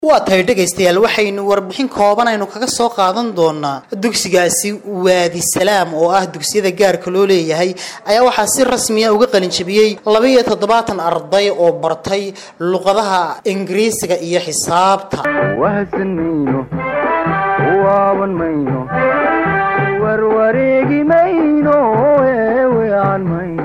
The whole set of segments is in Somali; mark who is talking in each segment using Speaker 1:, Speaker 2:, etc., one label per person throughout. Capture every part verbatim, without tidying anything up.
Speaker 1: waa tahay dhageystayaal waxaynu warbixin kooban aynu kaga soo qaadan doonaa dugsigaasi Waadi Salaam oo ah dugsiyada gaarka loo leeyahay ayaa waxa si rasmi ah uga qalin jabiyay laba iyo toddobaatan arday oo bartay luqadaha Ingiriisiga iyo xisaabta
Speaker 2: wahsanayno waawan mayno warwareegi mayno weeyaan mayno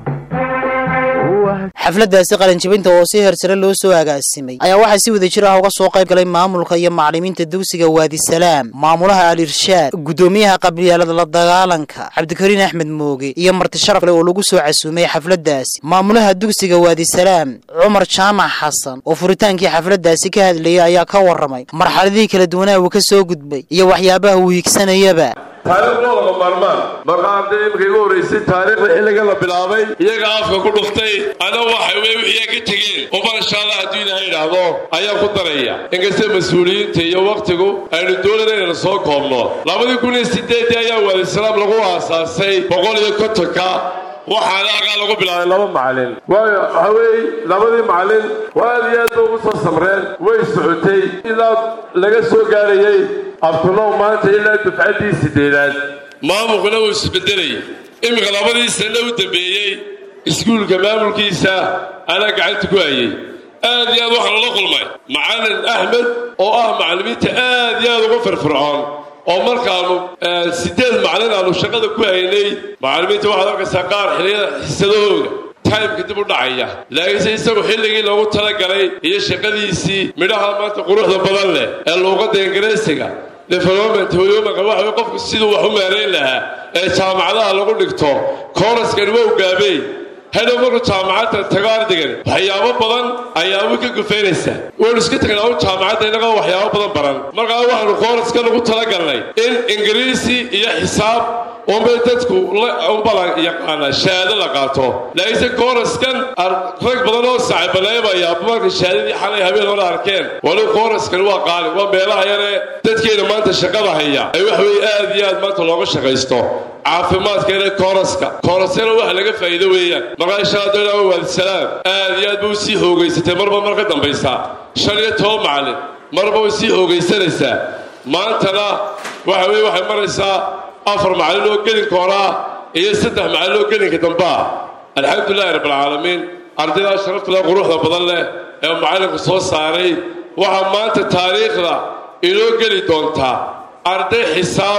Speaker 1: xafladaasi qalin jabinta oo si heersare loo soo agaasimay ayaa waxa si wada jir ah uga soo qayb galay maamulka iyo macallimiinta dugsiga Waadi Salaam maamulaha Al-Irshaad gudoomiyaha qabliyada la dagaalanka Cabdikariin Axmed Mooge iyo marti sharaf leh oo lagu soo casuumay xafladaasi maamulaha dugsiga Waadi Salaam Umar Jaamac Xasan oo furitaankii xafladaasi ka hadlayay ayaa ka waramay marxaladii kala duwan ee uu ka soo gudbay iyo waxyaabaha uu higsanayaba
Speaker 3: taariikhda laga marmaan marqaadii imkii ugu horeysay taariikhda xilliga la bilaabay iyaga afka ku dhuftay ana waxa way wixii ka tageen oo insha Allah hadii ilaahay raado ayaa ku daraya inkastoo mas'uuliyiinta iyo waqtigu aynu dooladayna soo koobno laba kun iyo siddeed ayaa Waadi Salaam lagu aasaasay boqol iyo konton ka waxaana lagu bilaabay laba macallin waayo haway labadii macallin waaliyaad ugu soo samreen way socotay ilaa laga soo gaarayay abtullah maanta ilaa dufcadii sideedaad maamulkuna wuu isbedelay imika labadii sano u dambeeyay iskuulka maamulkiisa ana gacanta ku hayay aad iyo aad waxaan la kulmay macallin Axmed oo ah macallimiinta aad iyo aad ugu firfircoon oo markaanu sideed macallin aanu shaqada ku haynay macallimiinta waxa laga saaqaar xiliyada xisadooda time kadib u dhacaya laakiin isagu xilligii loogu tala galay iyo shaqadiisii midhaha maanta quruxda badan leh ee luqadda Ingiriisiga development hooyo ma waxa qofku sidoo wax u maareyn lahaa ee jaamacadaha lagu dhigto kooraskan waa gaabay هذا مرة جامعات تجاردين وحياة بدن أيام كجفينسة ونسكت كنا جامعات هنا وحياة بدن بران مرة واحد خالص كانوا قلت لك إن إنجليزي يا حساب ومبتدكوا لا أمبلا يقانا شهادة لقاته ليس كورس كان رك بدن صعب لا يبغى يا أبوك الشهادة حالي هبي ولا أركان ولو كورس كانوا قال وبيلا يعني تذكير ما أنت شقة هي أيوة حوي آذيات ما تلاقوا شقيسته عافمات كنا كورسكا كورسنا واحد لقى فايدة ويا مرة شهادة Waadi Salaam آذيات بوسي هو جيسته مرة مرة قدام بيسا شريط هو معلم مرة بوسي هو جيسته ما أنت لا واحد واحد مرة يسا أفر معلم وكلين كورا يستده معلم وكلين كتنبا الحمد لله رب العالمين أرضنا شرفت له غروح له بضله يوم معلم قصص صاري واحد ما أنت تاريخ له إلو كلي دونتا أرضي حساب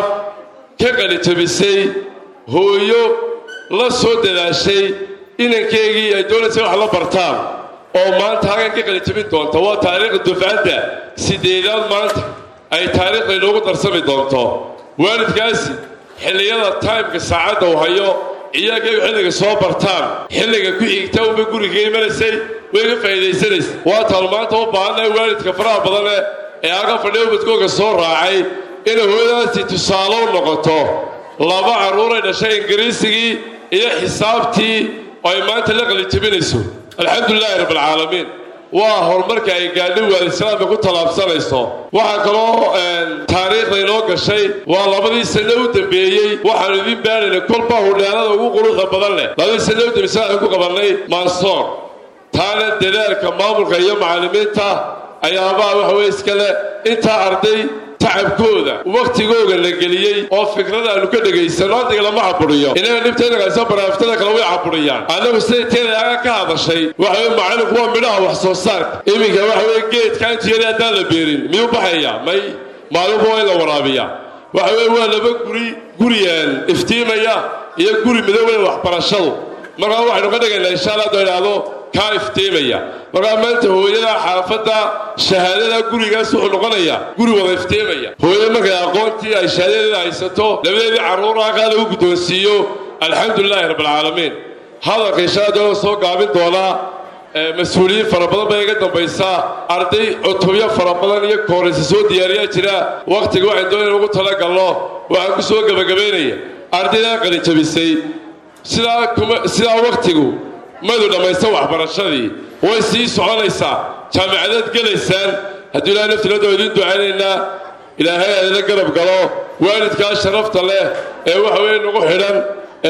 Speaker 3: كقلي تبسي هو يو لا صوت لا شيء إنكيجي الدولة سوى على برتام أو ما أنت هاي كقلي تبي دونتا هو تاريخ الدفعة ده سيديلان ما أنت أي تاريخ اللي ترسمي دونتا والد جالس حلينا التايم كساعده وهيو إياه كي حلقة صوب برتام حلقة كي يكتب بيقول كي مرسي ويقف في السرس واتالمانت هو بعنا والد كفرها بدله إياه فليو بتقول كسور راعي إنه هو ذاتي تصالون نقطه لابا عرورة لشيء إنجليزي إيه حسابتي وإيمان تلقى اللي تبينسو الحمد لله رب العالمين وهو المركة قالوا Waadi Salaam يقول طلاب سنة وحكلوا تاريخ لينوك الشيء والله بدي سنة دبيعي وحنودين بيان كل باهو لأنا وقولوا خبرنا بدي سنة دبيعي يقول قبلني منصور ثاني دليل كمامل كيوم معلمينته أيامها وحويس كله أنت أرضي تعب كودا وقت جوجل الجليي أو فكرنا إنه كده جاي سنوات إلى ما عبريه إنه نبتدي على سبب نبتدي كلام عبريه أنا مستعد أنا كهذا الشيء وحوي معنا هو منها وحصوصات إيمي كوا حوي جيت كانت يلا دال بيرين ميو بحيا ماي معلوم هو إلا ورابيا وحوي هو لبى قري قريان افتيميا هي قري مدوي وحبرشلو مرة واحد قدر إن إن شاء الله دول هذا كان افتيميا مرة ما أنت هو يلا حافظة شهادة قري جالس ونقنيا قري ولا افتيميا هو يلا كأقوتي الشهادة عيسته لبدي عرورة قالوا قدوسيو الحمد لله رب العالمين هذا كيشاد دول سوق قابل دولا مسؤولين فربنا بيجدهم بيسا أرضي أطوية فربنا نية كورس سود ديارية ترى وقت جو عندنا وقت هلا الله وعنده سوق جبجبينية أرضي لا قليل تبيسي سلا كم سلا وقت جو ما دولا ما يسوى برشلي ويسي سؤال يسا جامعات جلسان هدول نفس لدو يدو علينا إلى هاي الجرب قالوا والد كان شرفت الله وحوين وحرم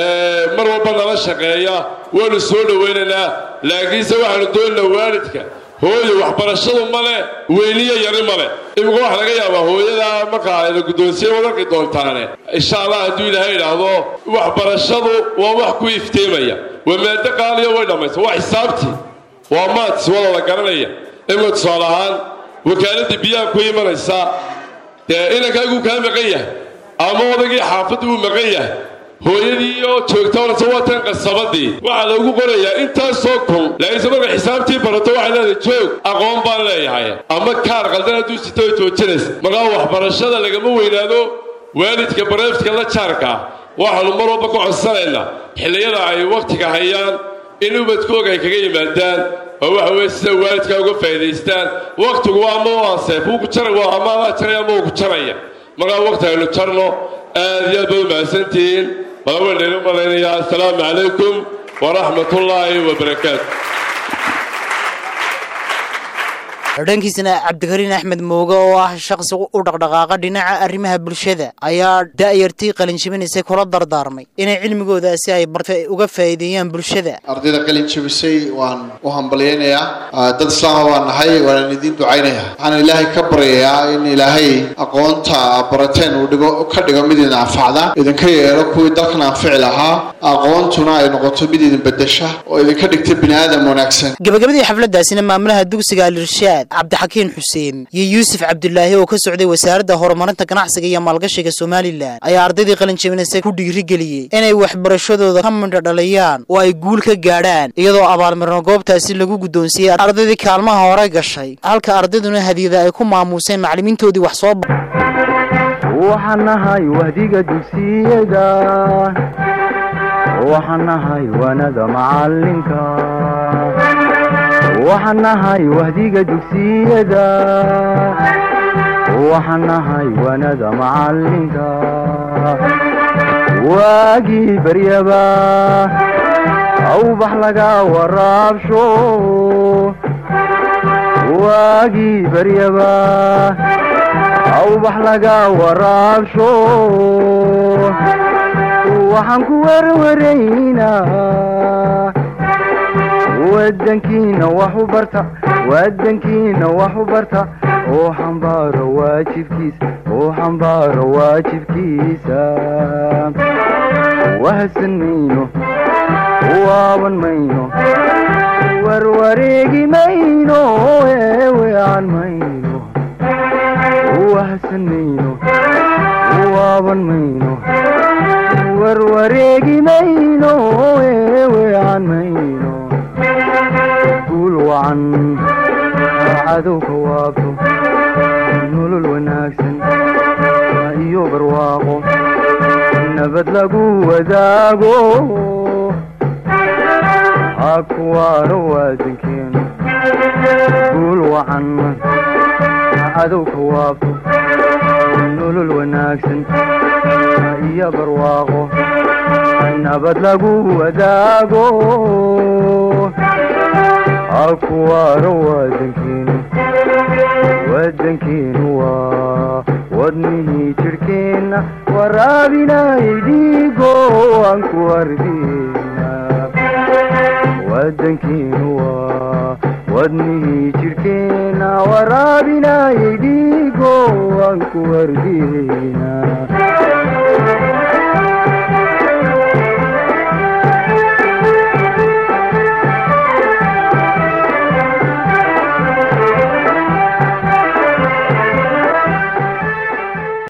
Speaker 3: مرة بنا لا شقيا ونسول ويننا لكن سواء ندول والدك hooyo waxbarashadu male weyniyo yari male imika wax laga yaabaa hooyada markaa la guddoonsiye wadarki doontaane insha allah hadduu ilaahay idhaahdo waxbarashadu waa wax ku ifteemaya waa maado qaaliyo way dhammaysa waa xisaabtii waa maats wada la garanaya imika tusaale ahaan wakaaladda biyaha ku imanaysa dee inankaagu kaa maqan yahay ama odagii xaafadda uu maqan yahay hooyadii oo joogta oo sawatan qasabadii waxa lagu qorayaa intaas soo kun laakiin marka xisaabtii barato waxa leedahay joog aqoon baan leeyahay ama kaar qaldan haduu sitoo joojinays marka waxbarashada lagama weynaado waalidka bareefka la jaarka waxa lu mar walba ku codsanayna xilliyada ay waqtiga hayaan in ubadkooga ay kaga yimaadaan oo waxa weey sida waalidka uga faa'iideystaan waqtigu waa ma waasay ku jaray waa ama la jaray ama ku jaraya marka waqtiga aynu jarno aad iyo aad baad mahadsantihiin balaweyneenu malaynayaa assalaamu calaykum waraxmatullaahi wabarakaatu
Speaker 1: dhankiisana cabdikariin axmed mooge oo ah shaqsi u dhaqdhaqaaqa dhinaca arrimaha bulshada ayaa da'yartii qalin jabinaysay kula dardaarmay inay cilmigoodaasi ay bartay uga faa'iideeyaan bulshada
Speaker 4: ardayda qalin jabisay waan u hambaleynayaa dad islaam waan nahay waan idin ducaynayaa waxaan ilaahay ka baryayaa in ilaahay aqoonta barateen uu dhigo ka dhigo mid idin anfacda idinka yeelo kuwii dalkan anfici lahaa aqoontuna ay noqoto mid idin bedesha oo idinka dhigta bini'aadam wanaagsan
Speaker 1: gabagabadii xafladaasina maamulaha dugsiga Al-Irshaad cabdixakiin xuseen iyo yuusuf cabdullaahi oo ka socday wasaaradda horumarinta ganacsiga iyo maalgashiga Soomaaliland ayaa ardaydii qalin jabinaysay ku dhiirigeliyay inay waxbarashadooda ka midho dhaliyaan oo ay guul ka gaadhaan iyadoo abaalmarino goobtaasi lagu guddoonsiiyay ardaydii kaalmaha hore gashay halka ardayduna hadiyada ay ku maamuuseen macallimiintoodii wax soo
Speaker 2: waxaan nahay wahdiga dugsiyada waxaan nahay wanada macallinka waxaan nahay wahdiga dugsiyada waxaan nahay wanada macallinka waagii baryaba awbax laga waraabsho waagii baryaba awbax laga waraabsho waxaan ku warwaraynaa wadankiina wax u barta wadankiina wax u barta oo xambaaro waajibkiisa oo xambaaro waajibkiisa wahsan mayno waaban mayno warwareegi mayno eewean mayno wahsan mayno waaban mayno warwareegi mayno eewean mayno وعن عدوك وابتو نولو الوناكسن ايو برواقو نبت لقو وداقو اكوارو وادنكين قول وعن عدوك وابتو نولو الوناكسن ايو برواقو نبت لقو وداقو أكوار ودنكين ودنكين ودنه تركين ورابنا يديقو أنكوار دينا ودنكين ودنه تركين ورابنا يديقو أنكوار دينا